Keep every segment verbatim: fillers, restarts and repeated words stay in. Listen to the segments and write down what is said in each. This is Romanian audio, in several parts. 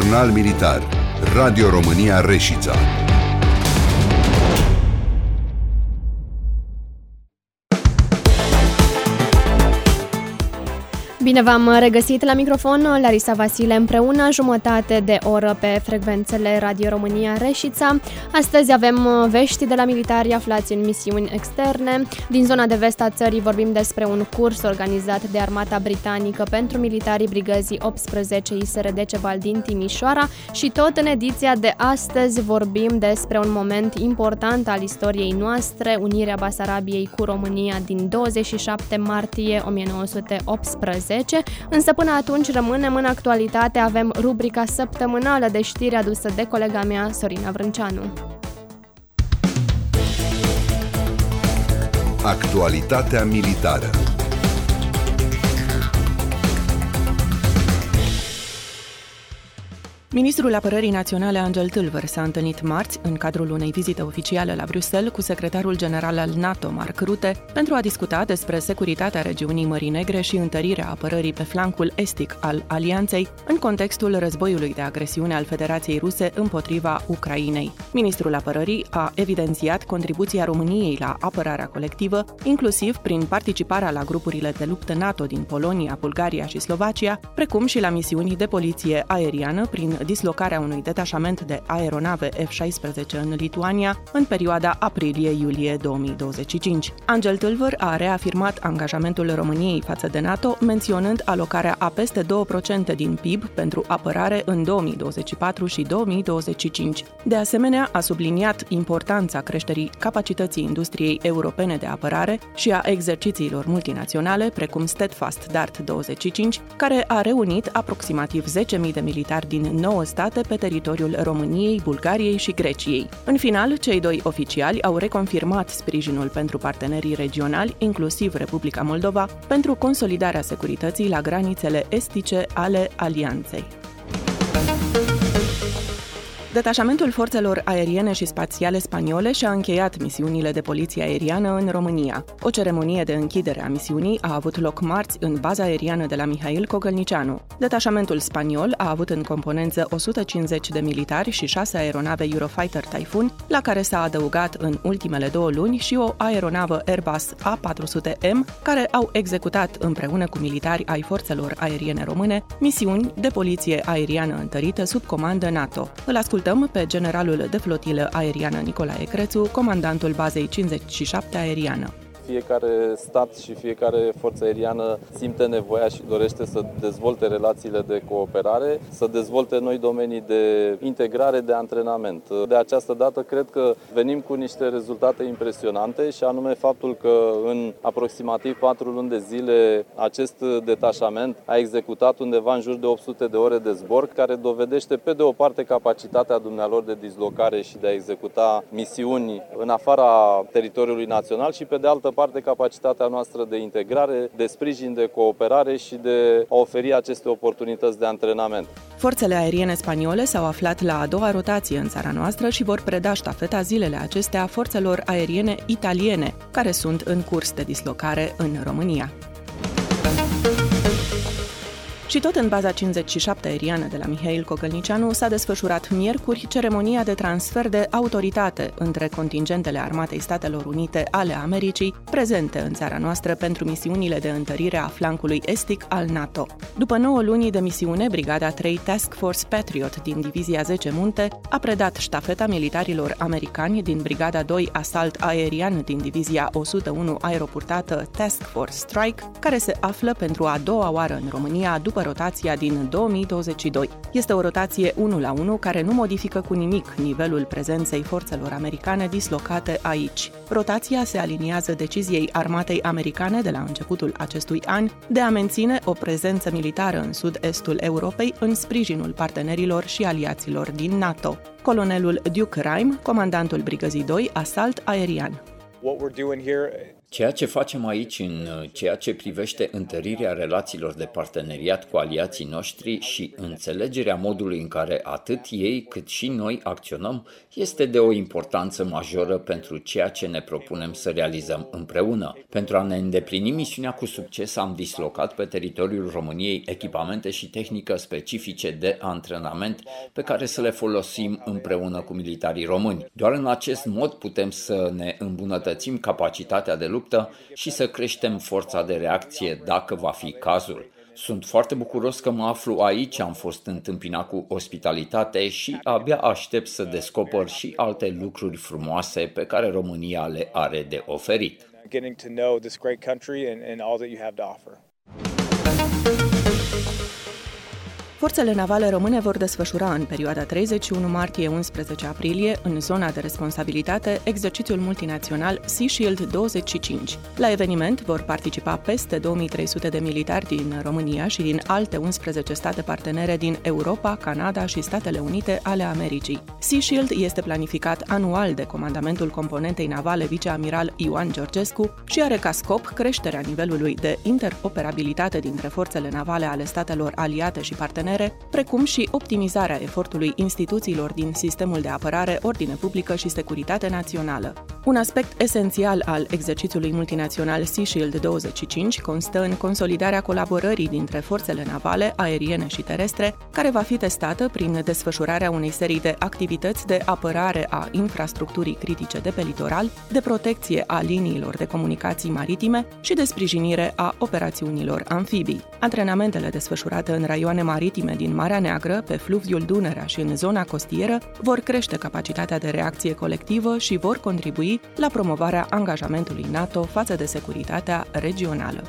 Jurnal Militar. Radio România Reșița. Bine v-am regăsit la microfon, Larisa Vasile împreună, jumătate de oră pe frecvențele Radio România Reșița. Astăzi avem vești de la militari aflați în misiuni externe. Din zona de vest a țării vorbim despre un curs organizat de Armata Britanică pentru militarii brigăzii optsprezece I S R D Ceval din Timișoara și tot în ediția de astăzi vorbim despre un moment important al istoriei noastre, unirea Basarabiei cu România din douăzeci și șapte martie o mie nouă sute optsprezece. Însă până atunci rămânem în actualitate, avem rubrica săptămânală de știri adusă de colega mea, Sorina Vrânceanu. Actualitatea militară. Ministrul Apărării Naționale Angel Tâlvăr s-a întâlnit marți, în cadrul unei vizite oficiale la Bruxelles, cu secretarul general al NATO, Mark Rutte, pentru a discuta despre securitatea regiunii Mării Negre și întărirea apărării pe flancul estic al alianței, în contextul războiului de agresiune al Federației Ruse împotriva Ucrainei. Ministrul Apărării a evidențiat contribuția României la apărarea colectivă, inclusiv prin participarea la grupurile de luptă NATO din Polonia, Bulgaria și Slovacia, precum și la misiuni de poliție aeriană prin dislocarea unui detașament de aeronave F șaisprezece în Lituania în perioada aprilie-iulie două mii douăzeci și cinci. Angel Tâlvăr a reafirmat angajamentul României față de NATO, menționând alocarea a peste doi la sută din P I B pentru apărare în două mii douăzeci și patru și două mii douăzeci și cinci. De asemenea, a subliniat importanța creșterii capacității industriei europene de apărare și a exercițiilor multinaționale, precum Steadfast Dart douăzeci și cinci, care a reunit aproximativ zece mii de militari din nouă state pe teritoriul României, Bulgariei și Greciei. În final, cei doi oficiali au reconfirmat sprijinul pentru partenerii regionali, inclusiv Republica Moldova, pentru consolidarea securității la granițele estice ale alianței. Detașamentul forțelor aeriene și spațiale spaniole și-a încheiat misiunile de poliție aeriană în România. O ceremonie de închidere a misiunii a avut loc marți în baza aeriană de la Mihail Cogălnicianu. Detașamentul spaniol a avut în componență o sută cincizeci de militari și șase aeronave Eurofighter Typhoon, la care s-a adăugat în ultimele două luni și o aeronavă Airbus A patru sute M, care au executat împreună cu militari ai forțelor aeriene române misiuni de poliție aeriană întărită sub comandă NATO. Îl ascultăm pe generalul de flotilă aeriană Nicolae Crețu, comandantul bazei cincizeci și șapte aeriană. Fiecare stat și fiecare forță aeriană simte nevoia și dorește să dezvolte relațiile de cooperare, să dezvolte noi domenii de integrare, de antrenament. De această dată cred că venim cu niște rezultate impresionante și anume faptul că în aproximativ patru luni de zile acest detașament a executat undeva în jur de opt sute de ore de zbor, care dovedește pe de o parte capacitatea dumnealor de dislocare și de a executa misiuni în afara teritoriului național și pe de altă parte capacitatea noastră de integrare, de sprijin, de cooperare și de a oferi aceste oportunități de antrenament. Forțele aeriene spaniole s-au aflat la a doua rotație în țara noastră și vor preda ștafeta zilele acestea forțelor aeriene italiene, care sunt în curs de dislocare în România. Și tot în baza cincizeci și șapte aeriană de la Mihail Cogălnicianu s-a desfășurat miercuri ceremonia de transfer de autoritate între contingentele Armatei Statelor Unite ale Americii prezente în țara noastră pentru misiunile de întărire a flancului estic al NATO. După nouă luni de misiune, Brigada trei Task Force Patriot din Divizia zece Munte a predat ștafeta militarilor americani din Brigada doi Asalt Aerian din Divizia o sută unu aeroportată Task Force Strike, care se află pentru a doua oară în România după rotația din două mii douăzeci și doi. Este o rotație unu la unu care nu modifică cu nimic nivelul prezenței forțelor americane dislocate aici. Rotația se aliniază deciziei armatei americane de la începutul acestui an de a menține o prezență militară în sud-estul Europei în sprijinul partenerilor și aliaților din NATO. Colonelul Duke Rime, comandantul Brigăzii doi Asalt Aerian. What we're doing here Ceea ce facem aici în ceea ce privește întărirea relațiilor de parteneriat cu aliații noștri și înțelegerea modului în care atât ei cât și noi acționăm este de o importanță majoră pentru ceea ce ne propunem să realizăm împreună. Pentru a ne îndeplini misiunea cu succes am dislocat pe teritoriul României echipamente și tehnică specifice de antrenament pe care să le folosim împreună cu militarii români. Doar în acest mod putem să ne îmbunătățim capacitatea de luptă și să creștem forța de reacție dacă va fi cazul. Sunt foarte bucuros că mă aflu aici, am fost întâmpinat cu ospitalitate și abia aștept să descoper și alte lucruri frumoase pe care România le are de oferit. Getting to know this great country and, and all that you have to offer. Forțele navale române vor desfășura în perioada treizeci și unu martie - unsprezece aprilie, în zona de responsabilitate, exercițiul multinațional Sea Shield douăzeci și cinci. La eveniment vor participa peste două mii trei sute de militari din România și din alte unsprezece state partenere din Europa, Canada și Statele Unite ale Americii. Sea Shield este planificat anual de Comandamentul Componentei Navale Viceamiral Ioan Georgescu și are ca scop creșterea nivelului de interoperabilitate dintre forțele navale ale statelor aliate și partenere, precum și optimizarea efortului instituțiilor din sistemul de apărare, ordine publică și securitate națională. Un aspect esențial al exercițiului multinațional Sea Shield douăzeci și cinci constă în consolidarea colaborării dintre forțele navale, aeriene și terestre, care va fi testată prin desfășurarea unei serii de activități de apărare a infrastructurii critice de pe litoral, de protecție a liniilor de comunicații maritime și de sprijinire a operațiunilor amfibii. Antrenamentele desfășurate în raioane maritime din Marea Neagră, pe fluviul Dunărea și în zona costieră vor crește capacitatea de reacție colectivă și vor contribui la promovarea angajamentului NATO față de securitatea regională.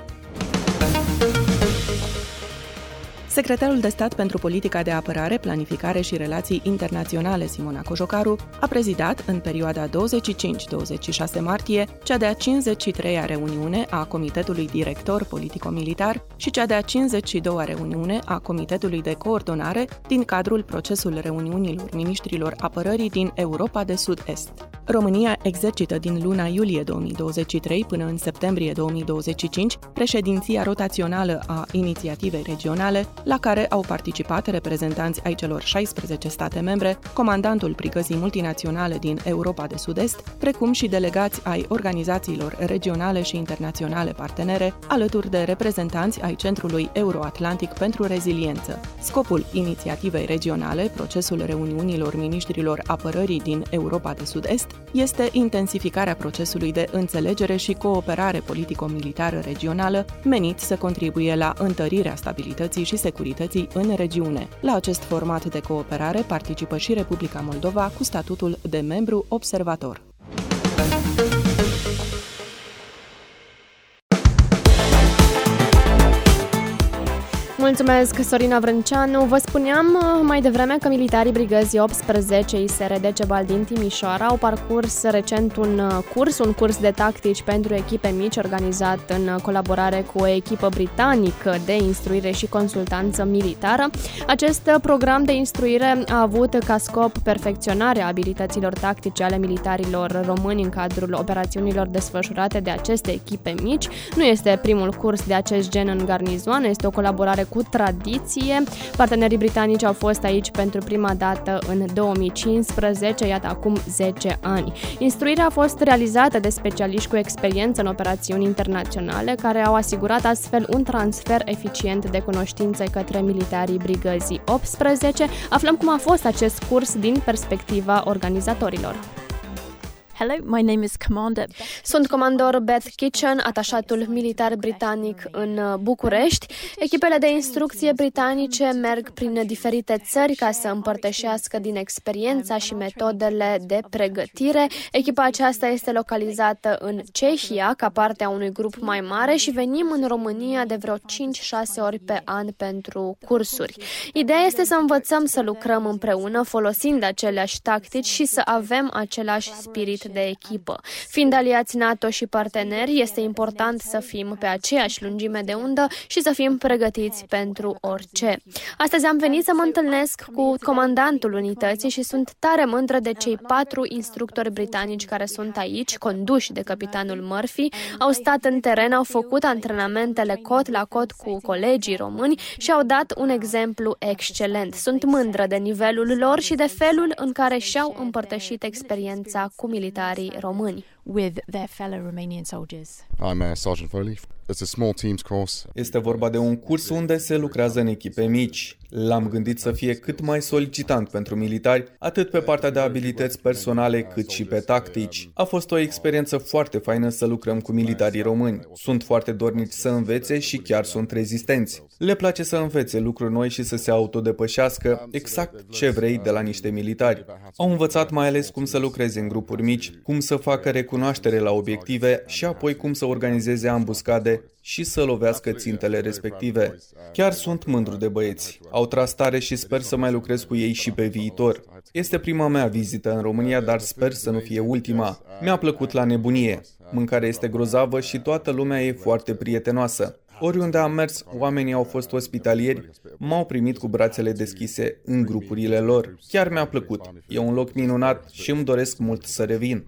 Secretarul de stat pentru politica de apărare, planificare și relații internaționale, Simona Cojocaru, a prezidat în perioada douăzeci și cinci - douăzeci și șase martie cea de-a cincizeci și treia reuniune a Comitetului Director Politico-Militar și cea de-a cincizeci și doua reuniune a Comitetului de Coordonare din cadrul procesul reuniunilor miniștrilor apărării din Europa de Sud-Est. România exercită din luna iulie două mii douăzeci și trei până în septembrie două mii douăzeci și cinci președinția rotațională a inițiativei regionale, la care au participat reprezentanți ai celor șaisprezece state membre, comandantul brigăzii multinaționale din Europa de Sud-Est, precum și delegați ai organizațiilor regionale și internaționale partenere, alături de reprezentanți ai Centrului Euro-Atlantic pentru Reziliență. Scopul inițiativei regionale, procesul reuniunilor miniștrilor apărării din Europa de Sud-Est, este intensificarea procesului de înțelegere și cooperare politico-militară regională, menit să contribuie la întărirea stabilității și securității în regiune. La acest format de cooperare participă și Republica Moldova cu statutul de membru observator. Mulțumesc, Sorina Vrânceanu. Vă spuneam mai devreme că militarii brigăzii optsprezece I S R D Cebal din Timișoara au parcurs recent un curs, un curs de tactici pentru echipe mici organizat în colaborare cu o echipă britanică de instruire și consultanță militară. Acest program de instruire a avut ca scop perfecționarea abilităților tactice ale militarilor români în cadrul operațiunilor desfășurate de aceste echipe mici. Nu este primul curs de acest gen în garnizoană, este o colaborare cu tradiție. Partenerii britanici au fost aici pentru prima dată în două mii cincisprezece, iată acum zece ani. Instruirea a fost realizată de specialiști cu experiență în operațiuni internaționale, care au asigurat astfel un transfer eficient de cunoștințe către militarii brigăzii optsprezece. Aflăm cum a fost acest curs din perspectiva organizatorilor. Hello, my name is Commander. Sunt comandor Beth Kitchen, atașatul militar britanic în București. Echipele de instrucție britanice merg prin diferite țări ca să împărtășească din experiența și metodele de pregătire. Echipa aceasta este localizată în Cehia ca parte a unui grup mai mare și venim în România de vreo cinci șase ori pe an pentru cursuri. Ideea este să învățăm să lucrăm împreună folosind aceleași tactici și să avem același spirit de echipă. Fiind aliați NATO și parteneri, este important să fim pe aceeași lungime de undă și să fim pregătiți pentru orice. Astăzi am venit să mă întâlnesc cu comandantul unității și sunt tare mândră de cei patru instructori britanici care sunt aici, conduși de capitanul Murphy, au stat în teren, au făcut antrenamentele cot la cot cu colegii români și au dat un exemplu excelent. Sunt mândră de nivelul lor și de felul în care și-au împărtășit experiența cu militarii români. With their fellow Romanian soldiers. I'm uh, Sergeant Foley. It's a small teams course. Este vorba de un curs unde se lucrează în echipe mici. L-am gândit să fie cât mai solicitant pentru militari, atât pe partea de abilități personale, cât și pe tactici. A fost o experiență foarte faină să lucrăm cu militarii români. Sunt foarte dornici să învețe și chiar sunt rezistenți. Le place să învețe lucruri noi și să se autodepășească exact ce vrei de la niște militari. Au învățat mai ales cum să lucreze în grupuri mici, cum să facă recunoaștere la obiective și apoi cum să organizeze ambuscade și să lovească țintele respective. Chiar sunt mândru de băieți. Au tras tare și sper să mai lucrez cu ei și pe viitor. Este prima mea vizită în România, dar sper să nu fie ultima. Mi-a plăcut la nebunie. Mâncarea este grozavă și toată lumea e foarte prietenoasă. Oriunde am mers, oamenii au fost ospitalieri, m-au primit cu brațele deschise în grupurile lor. Chiar mi-a plăcut. E un loc minunat și îmi doresc mult să revin.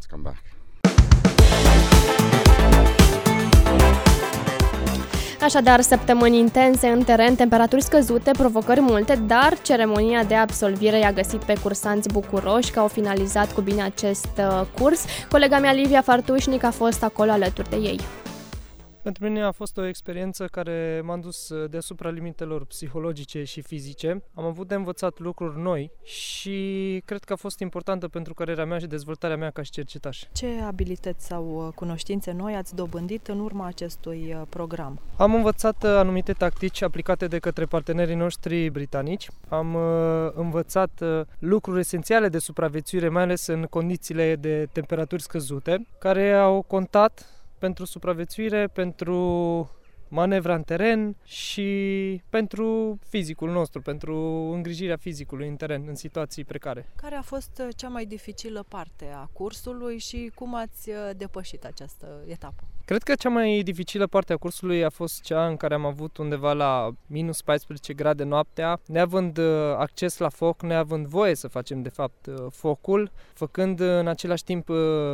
Așadar, săptămâni intense în teren, temperaturi scăzute, provocări multe, dar ceremonia de absolvire i-a găsit pe cursanți bucuroși că au finalizat cu bine acest curs. Colega mea, Livia Fartușnic, a fost acolo alături de ei. Pentru mine a fost o experiență care m-a dus deasupra limitelor psihologice și fizice. Am avut de învățat lucruri noi și cred că a fost importantă pentru cariera mea și dezvoltarea mea ca și cercetaș. Ce abilități sau cunoștințe noi ați dobândit în urma acestui program? Am învățat anumite tactici aplicate de către partenerii noștri britanici. Am învățat lucruri esențiale de supraviețuire, mai ales în condițiile de temperaturi scăzute, care au contat pentru supraviețuire, pentru manevra în teren și pentru fizicul nostru, pentru îngrijirea fizicului în teren, în situații precare. Care a fost cea mai dificilă parte a cursului și cum ați depășit această etapă? Cred că cea mai dificilă parte a cursului a fost cea în care am avut undeva la minus paisprezece grade noaptea, neavând acces la foc, neavând voie să facem de fapt focul, făcând în același timp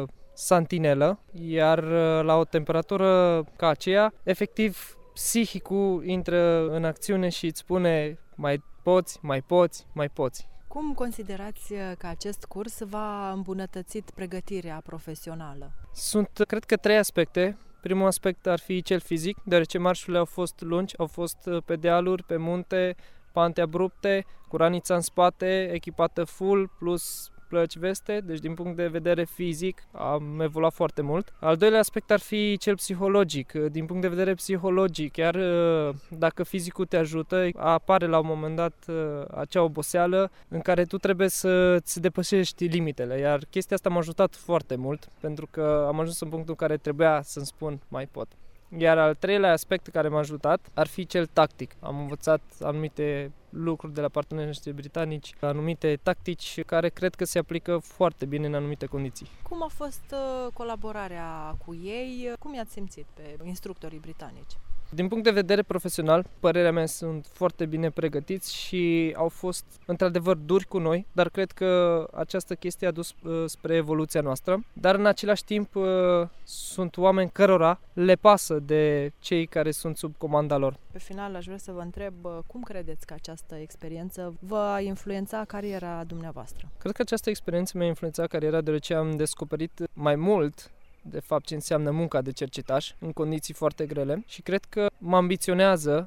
santinelă, iar la o temperatură ca aceea, efectiv, psihicul intră în acțiune și îți spune mai poți, mai poți, mai poți. Cum considerați că acest curs v-a îmbunătățit pregătirea profesională? Sunt, cred că, trei aspecte. Primul aspect ar fi cel fizic, deoarece marșurile au fost lungi, au fost pe dealuri, pe munte, pante abrupte, cu ranița în spate, echipată full, plus plăci veste, deci din punct de vedere fizic am evoluat foarte mult. Al doilea aspect ar fi cel psihologic. Din punct de vedere psihologic, chiar dacă fizicul te ajută, apare la un moment dat acea oboseală în care tu trebuie să-ți depășești limitele, iar chestia asta m-a ajutat foarte mult, pentru că am ajuns în punctul în care trebuia să-mi spun mai pot. Iar al treilea aspect care m-a ajutat ar fi cel tactic. Am învățat anumite lucruri de la partenerii noștri britanici, anumite tactici care cred că se aplică foarte bine în anumite condiții. Cum a fost colaborarea cu ei? Cum i-ați simțit pe instructorii britanici? Din punct de vedere profesional, părerea mea, sunt foarte bine pregătiți și au fost într-adevăr duri cu noi, dar cred că această chestie a dus uh, spre evoluția noastră. Dar în același timp uh, sunt oameni cărora le pasă de cei care sunt sub comanda lor. Pe final aș vrea să vă întreb cum credeți că această experiență va influența cariera dumneavoastră? Cred că această experiență mi-a influențat cariera deoarece am descoperit mai mult de fapt ce înseamnă munca de cercetaș în condiții foarte grele și cred că mă ambiționează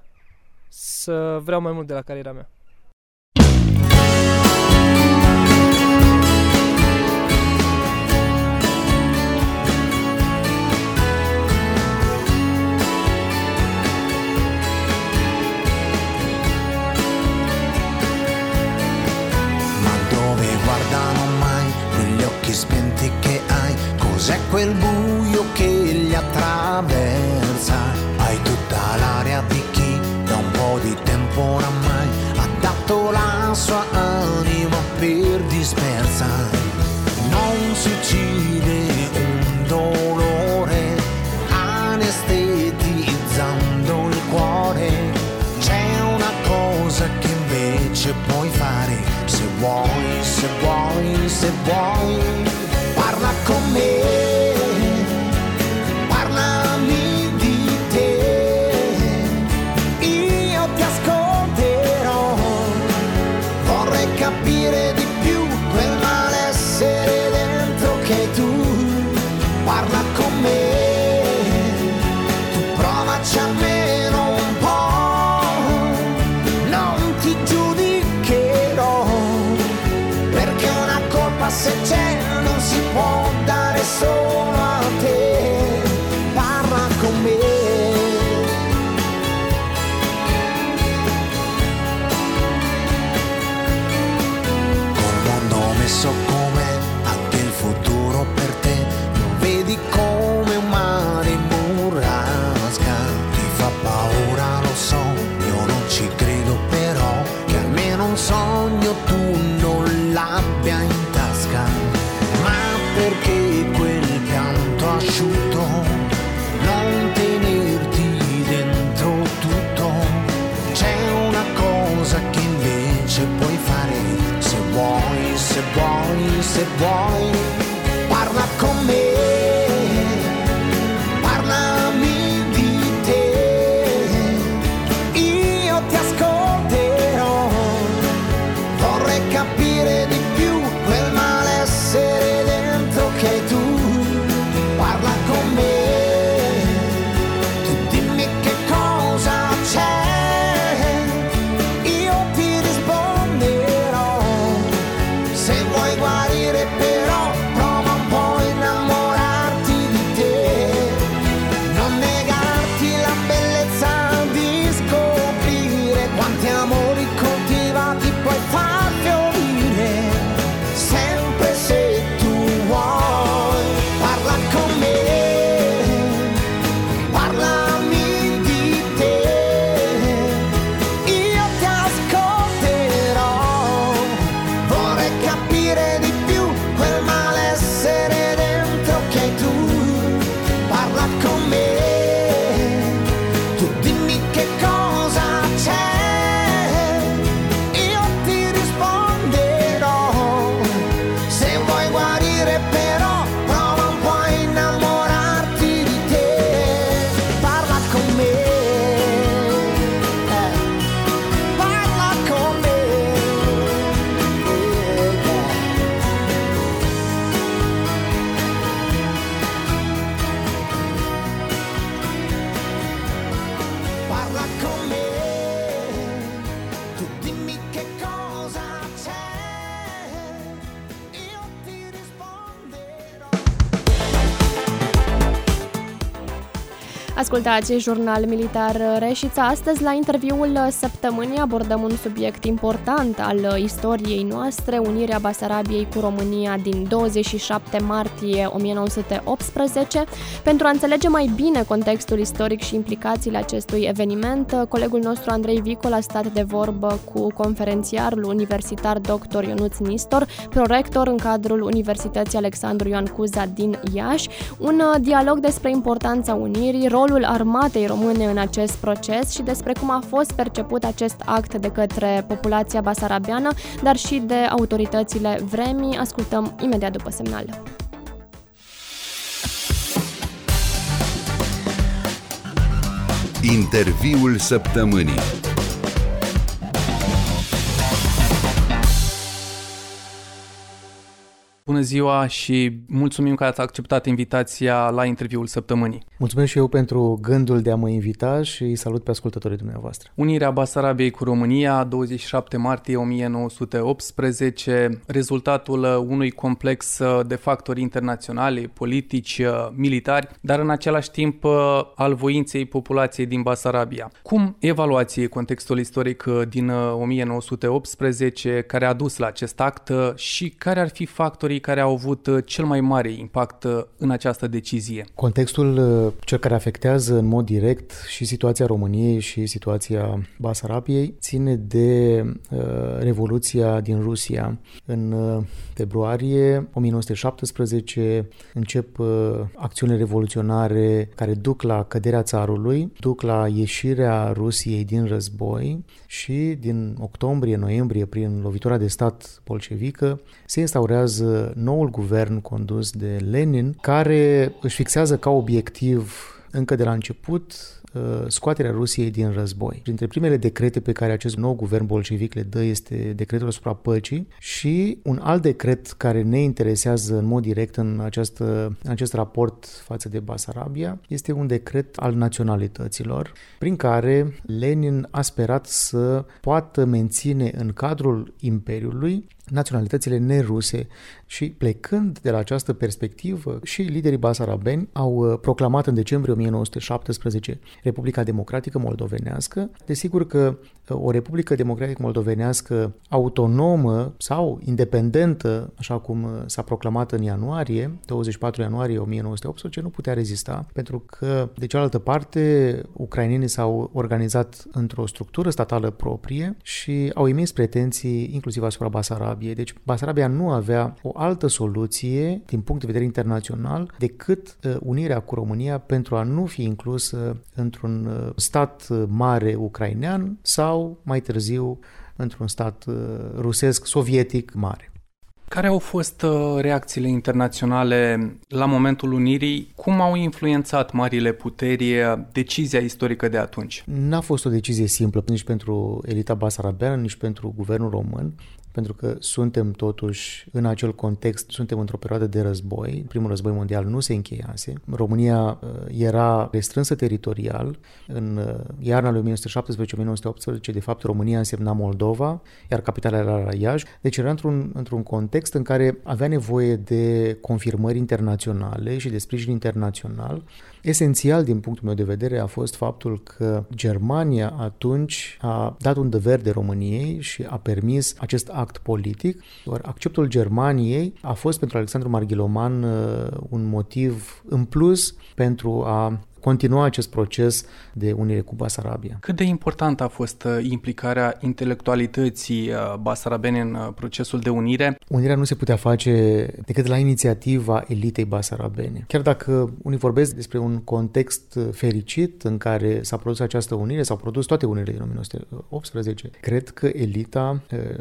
să vreau mai mult de la cariera mea. Ma dove guardano mai quegli occhi spenti che hai? Cos'è quel buio che li attraversa? Hai tutta l'aria di chi da un po' di tempo oramai ha dato la sua anima per dispersa. Non si gira se vuoi, parla con me, parlami di te, io ti ascolterò, vorrei capire di più quel malessere dentro che tu, parla con me, tu provaci almeno un po', non ti giudicherò, perché una colpa se c'è non si può dare solo a te, parla con me. Col mondo messo com'è, anche il futuro per te lo vedi come un mare in burrasca, ti fa paura, lo so, io non ci credo, però che almeno un sogno tu non l'abbia in tasca, ma perché quel pianto asciutto non tenerti dentro tutto, c'è una cosa che invece puoi fare, se vuoi, se vuoi, se vuoi, parla con me, parlami di te, io ti ascolterò, vorrei capire di più quel malessere dentro che tu, parla con me, tu dimmi che cosa c'è, io ti risponderò, se vuoi guarire però prova un po' a innamorarti di te, non negarti la bellezza di scoprire quanti amori coltivati puoi far fiorire, sempre se tu vuoi, parla con me, parlami di te, io ti ascolterò, vorrei capire di più quel malessere dentro che tu, parla con me, tu dimmi che cosa c'è, io ti risponderò, se vuoi guarire però prova un po' a innamorarti di te, parla con me, eh, parla con me, eh, parla con me, tu dimmi che cosa c'è, io ti risponderò. Ascultați Jurnal Militar Reșița. Astăzi, la interviul săptămânii, abordăm un subiect important al istoriei noastre, unirea Basarabiei cu România din douăzeci și șapte martie o mie nouă sute optsprezece. Pentru a înțelege mai bine contextul istoric și implicațiile acestui eveniment, colegul nostru Andrei Vicol a stat de vorbă cu conferențiarul universitar doctor Ionuț Nistor, prorector în cadrul Universității Alexandru Ioan Cuza din Iași, un dialog despre importanța unirii, rolul armatei române în acest proces și despre cum a fost perceput acest act de către populația basarabiană, dar și de autoritățile vremii. Ascultăm imediat după semnal. Interviul săptămânii. Bună ziua și mulțumim că ați acceptat invitația la interviul săptămânii. Mulțumesc și eu pentru gândul de a mă invita și îi salut pe ascultătorii dumneavoastră. Unirea Basarabiei cu România, douăzeci și șapte martie o mie nouă sute optsprezece, rezultatul unui complex de factori internaționali, politici, militari, dar în același timp al voinței populației din Basarabia. Cum evaluați contextul istoric din o mie nouă sute optsprezece care a dus la acest act și care ar fi factorii care au avut cel mai mare impact în această decizie? Contextul cel care afectează în mod direct și situația României și situația Basarabiei ține de uh, Revoluția din Rusia. În uh, februarie o mie nouă sute șaptesprezece încep uh, acțiunile revoluționare care duc la căderea țarului, duc la ieșirea Rusiei din război și din octombrie-noiembrie, prin lovitura de stat bolșevică, se instaurează noul guvern condus de Lenin, care își fixează ca obiectiv încă de la început scoaterea Rusiei din război. Printre primele decrete pe care acest nou guvern bolșevic le dă este decretul asupra păcii și un alt decret care ne interesează în mod direct în, această, în acest raport față de Basarabia este un decret al naționalităților, prin care Lenin a sperat să poată menține în cadrul Imperiului naționalitățile neruse și plecând de la această perspectivă și liderii basarabeni au proclamat în decembrie o mie nouă sute șaptesprezece Republica Democratică Moldovenească. Desigur că o Republică Democratică Moldovenească autonomă sau independentă, așa cum s-a proclamat în ianuarie, douăzeci și patru ianuarie o mie nouă sute optsprezece, nu putea rezista, pentru că, de cealaltă parte, ucrainenii s-au organizat într-o structură statală proprie și au emis pretenții inclusiv asupra Basarabiei. Deci Basarabia nu avea o altă soluție din punct de vedere internațional decât unirea cu România pentru a nu fi inclusă într-un stat mare ucrainean sau mai târziu într-un stat rusesc, sovietic mare. Care au fost reacțiile internaționale la momentul unirii? Cum au influențat marile puteri decizia istorică de atunci? N-a fost o decizie simplă nici pentru elita basarabeană, nici pentru guvernul român, pentru că suntem totuși în acel context, suntem într-o perioadă de război, primul război mondial nu se încheiase, România era restrânsă teritorial, în iarna lui o mie nouă sute șaptesprezece - o mie nouă sute optsprezece, de fapt, România însemna Moldova, iar capitala era la Iași, deci era într-un, într-un context în care avea nevoie de confirmări internaționale și de sprijin internațional. Esențial, din punctul meu de vedere, a fost faptul că Germania atunci a dat undă verde României și a permis acest act politic. Doar acceptul Germaniei a fost pentru Alexandru Marghiloman un motiv în plus pentru a continua acest proces de unire cu Basarabia. Cât de importantă a fost implicarea intelectualității basarabene în procesul de unire? Unirea nu se putea face decât la inițiativa elitei basarabene. Chiar dacă unii vorbesc despre un context fericit în care s-a produs această unire, s-au produs toate unirile din o mie nouă sute optsprezece, cred că elita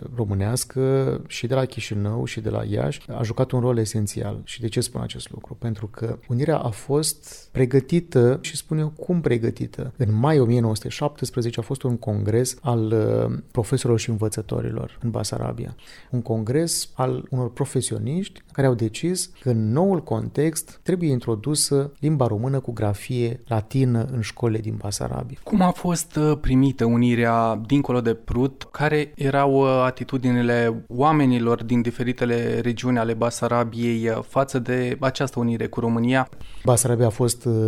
românească și de la Chișinău și de la Iași a jucat un rol esențial. Și de ce spun acest lucru? Pentru că unirea a fost pregătită și spun eu cum pregătită. În mai o mie nouă sute șaptesprezece a fost un congres al uh, profesorilor și învățătorilor în Basarabia. Un congres al unor profesioniști care au decis că în noul context trebuie introdusă limba română cu grafie latină în școlile din Basarabia. Cum a fost primită unirea dincolo de Prut? Care erau atitudinile oamenilor din diferitele regiuni ale Basarabiei față de această unire cu România? Basarabia a fost uh,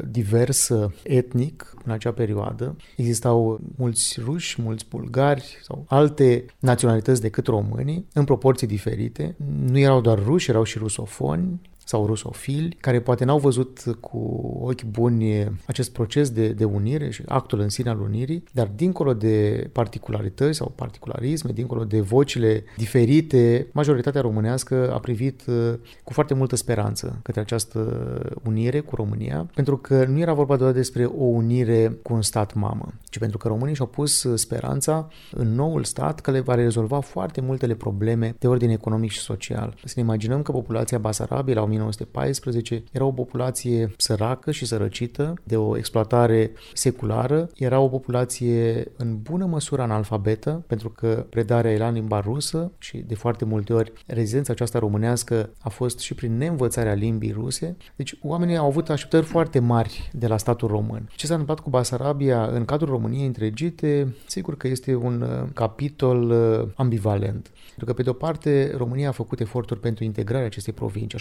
diversă etnic în acea perioadă. Existau mulți ruși, mulți bulgari sau alte naționalități decât românii, în proporții diferite. Nu erau doar ruși, erau și rusofoni sau rusofili, care poate n-au văzut cu ochi buni acest proces de, de unire și actul în sine al unirii, dar dincolo de particularități sau particularisme, dincolo de vocile diferite, majoritatea românească a privit cu foarte multă speranță către această unire cu România, pentru că nu era vorba doar despre o unire cu un stat mamă, ci pentru că românii și-au pus speranța în noul stat că le va rezolva foarte multele probleme de ordine economic și social. Să ne imaginăm că populația Basarabiei la o mie nouă sute paisprezece era o populație săracă și sărăcită de o exploatare seculară, era o populație în bună măsură analfabetă, pentru că predarea era în limba rusă și de foarte multe ori rezidența aceasta românească a fost și prin neînvățarea limbii ruse. Deci oamenii au avut așteptări foarte mari de la statul român. Ce s-a întâmplat cu Basarabia în cadrul României întregite, sigur că este un capitol ambivalent. Pentru că, pe de o parte, România a făcut eforturi pentru integrarea acestei provincii, așa după cum a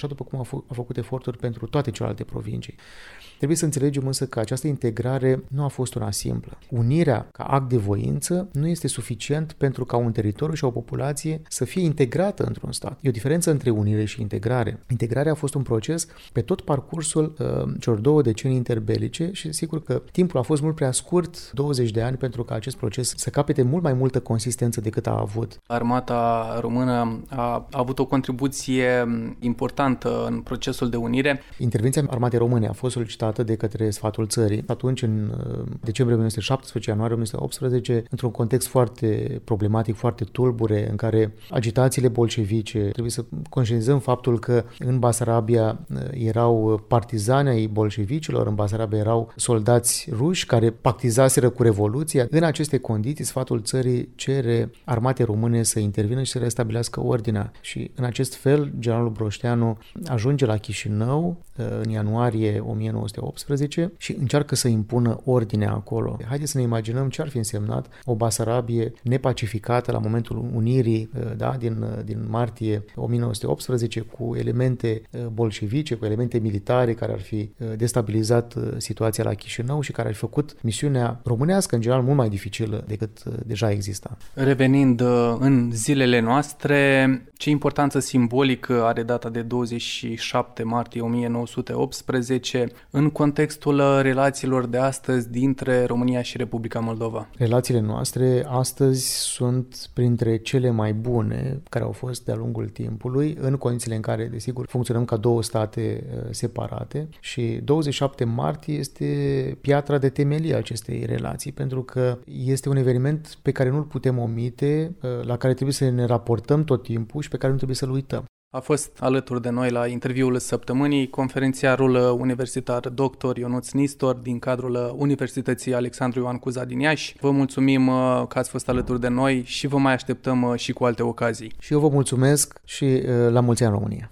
f- a făcut eforturi pentru toate celelalte provincii. Trebuie să înțelegem însă că această integrare nu a fost una simplă. Unirea ca act de voință nu este suficient pentru ca un teritoriu și o populație să fie integrată într-un stat. E o diferență între unire și integrare. Integrarea a fost un proces pe tot parcursul uh, celor două decenii interbelice și sigur că timpul a fost mult prea scurt, douăzeci de ani, pentru ca acest proces să capete mult mai multă consistență decât a avut. Armata română a, a avut o contribuție importantă în procesul de unire. Intervenția armatei române a fost solicitată de către sfatul țării. Atunci, în decembrie o mie nouă sute șaptesprezece, ianuarie o mie nouă sute optsprezece, într-un context foarte problematic, foarte tulbure, în care agitațiile bolșevice, trebuie să conștientizăm faptul că în Basarabia erau partizani ai bolșevicilor, în Basarabia erau soldați ruși care pactizaseră cu Revoluția. În aceste condiții, sfatul țării cere armatei române să intervină și să restabilească ordinea. Și în acest fel, generalul Broșteanu ajunge la Chișinău în ianuarie o mie nouă sute optsprezece și încearcă să impună ordinea acolo. Haideți să ne imaginăm ce ar fi însemnat o Basarabie nepacificată la momentul unirii, da, din, din martie o mie nouă sute optsprezece, cu elemente bolșevice, cu elemente militare care ar fi destabilizat situația la Chișinău și care ar fi făcut misiunea românească în general mult mai dificilă decât deja exista. Revenind în zilele noastre, ce importanță simbolică are data de douăzeci și șapte martie o mie nouă sute optsprezece în contextul relațiilor de astăzi dintre România și Republica Moldova? Relațiile noastre astăzi sunt printre cele mai bune care au fost de-a lungul timpului, în condițiile în care, desigur, funcționăm ca două state separate și douăzeci și șapte martie este piatra de temelie a acestei relații, pentru că este un eveniment pe care nu-l putem omite, la care trebuie să ne raportăm tot timpul și pe care nu trebuie să-l uităm. A fost alături de noi la interviul săptămânii conferențiarul universitar doctor Ionuț Nistor din cadrul Universității Alexandru Ioan Cuza din Iași. Vă mulțumim că ați fost alături de noi și vă mai așteptăm și cu alte ocazii. Și eu vă mulțumesc și la mulți ani în România.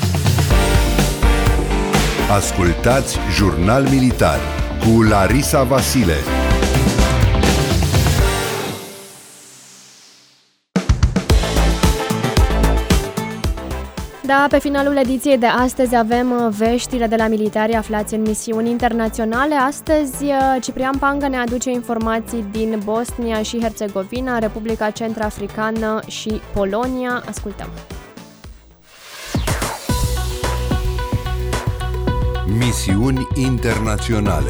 Ascultați Jurnal Militar cu Larisa Vasile. Da, pe finalul ediției de astăzi avem veștile de la militari aflați în misiuni internaționale. Astăzi Ciprian Pangă ne aduce informații din Bosnia și Herțegovina, Republica Centrafricană și Polonia. Ascultăm! Misiuni internaționale.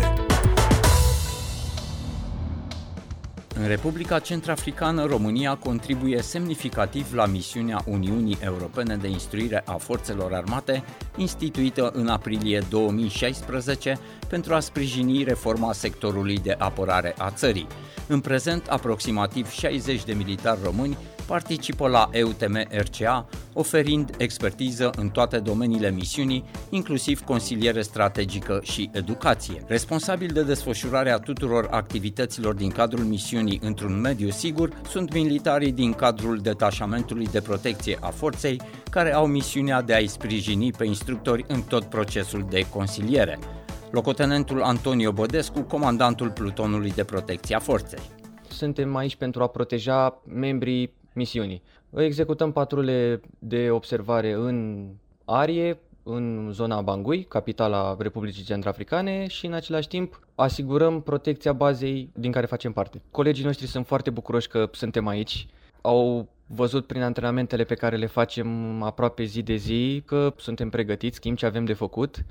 În Republica Centrafricană, România contribuie semnificativ la misiunea Uniunii Europene de instruire a forțelor armate, instituită în aprilie două mii șaisprezece pentru a sprijini reforma sectorului de apărare a țării. În prezent, aproximativ șaizeci de militari români participă la E U T M R C A, oferind expertiză în toate domeniile misiunii, inclusiv consiliere strategică și educație. Responsabil de desfășurarea tuturor activităților din cadrul misiunii într-un mediu sigur sunt militarii din cadrul detașamentului de protecție a forței, care au misiunea de a-i sprijini pe instructori în tot procesul de consiliere. Locotenentul Antonio Bodescu, comandantul plutonului de protecție a forței. Suntem aici pentru a proteja membrii misiunii. Executăm patrule de observare în arie, în zona Bangui, capitala Republicii Centrafricane, și în același timp asigurăm protecția bazei din care facem parte. Colegii noștri sunt foarte bucuroși că suntem aici. Au văzut prin antrenamentele pe care le facem aproape zi de zi că suntem pregătiți, știm ce avem de făcut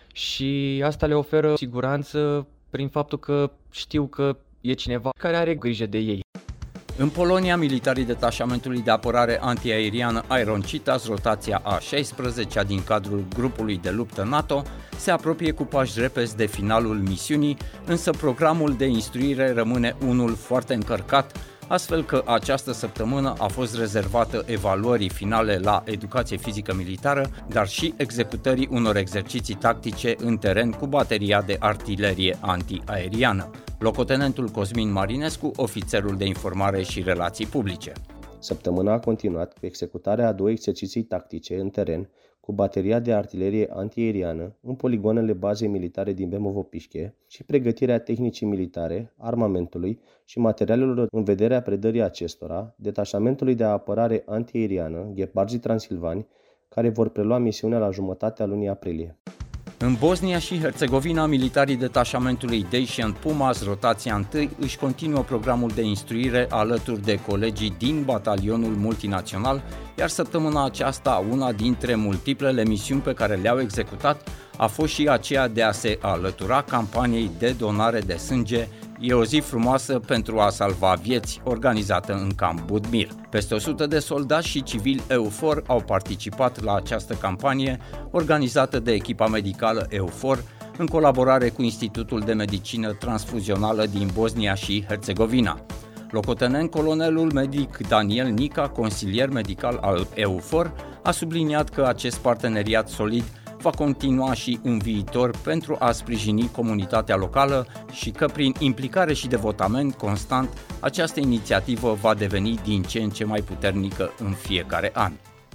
și asta le oferă siguranță prin faptul că știu că e cineva care are grijă de ei. În Polonia, militarii detașamentului de apărare antiaeriană Iron Cheetahs, rotația a șaisprezecea din cadrul grupului de luptă NATO, se apropie cu pași repezi de finalul misiunii, însă programul de instruire rămâne unul foarte încărcat, astfel că această săptămână a fost rezervată evaluării finale la educație fizică militară, dar și executării unor exerciții tactice în teren cu bateria de artilerie antiaeriană. Locotenentul Cosmin Marinescu, ofițerul de informare și relații publice. Săptămâna a continuat cu executarea a două exerciții tactice în teren cu bateria de artilerie antiaeriană în poligoanele bazei militare din Bemovo-Pișche și pregătirea tehnicii militare, armamentului și materialelor în vederea predării acestora, detașamentului de apărare antiaeriană, Ghepardzii Transilvani, care vor prelua misiunea la jumătatea lunii aprilie. În Bosnia și Herțegovina, militarii detașamentului Dacian Pumas, rotația întâi, își continuă programul de instruire alături de colegii din batalionul multinațional, iar săptămâna aceasta una dintre multiplele misiuni pe care le-au executat a fost și aceea de a se alătura campaniei de donare de sânge E o zi frumoasă pentru a salva vieți, organizată în Camp Budmir. Peste o sută de soldați și civili EUFOR au participat la această campanie, organizată de echipa medicală EUFOR, în colaborare cu Institutul de Medicină Transfuzională din Bosnia și Herțegovina. Locotenent colonelul medic Daniel Nica, consilier medical al EUFOR, a subliniat că acest parteneriat solid va continua și în viitor pentru a sprijini comunitatea locală și că prin implicare și devotament constant, această inițiativă va deveni din ce în ce mai puternică în fiecare an.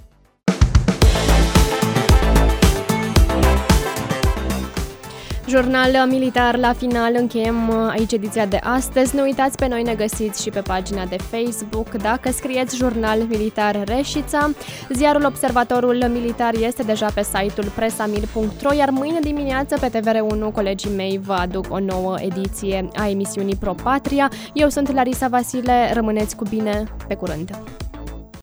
Jurnal militar la final, încheiem aici ediția de astăzi. Nu uitați, pe noi ne găsiți și pe pagina de Facebook. Dacă scrieți Jurnal Militar Reșița, ziarul Observatorul Militar este deja pe site-ul presamil punct ro, iar mâine dimineață pe T V R unu colegii mei vă aduc o nouă ediție a emisiunii Pro Patria. Eu sunt Larisa Vasile, rămâneți cu bine, pe curând!